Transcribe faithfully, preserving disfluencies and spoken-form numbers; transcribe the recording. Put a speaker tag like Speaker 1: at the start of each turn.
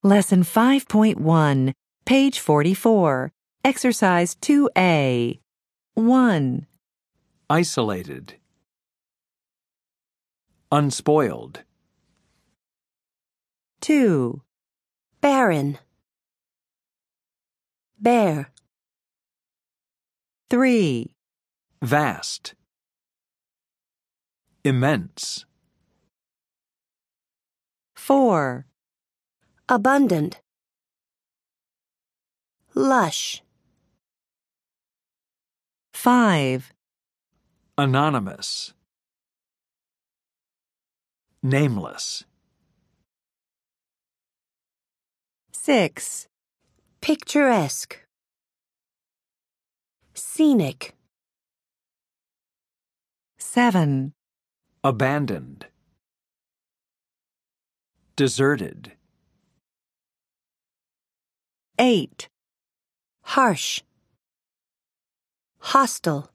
Speaker 1: Lesson five point one, page forty-four, Exercise two A. one.
Speaker 2: Isolated. Unspoiled.
Speaker 1: two.
Speaker 3: Barren. Bare.
Speaker 1: three.
Speaker 2: Vast. Immense.
Speaker 1: four.
Speaker 3: Abundant. Lush.
Speaker 1: five.
Speaker 2: Anonymous. Nameless.
Speaker 1: six.
Speaker 3: Picturesque. Scenic.
Speaker 1: seven.
Speaker 2: Abandoned. Deserted.
Speaker 1: eight.
Speaker 3: Harsh. Hostile.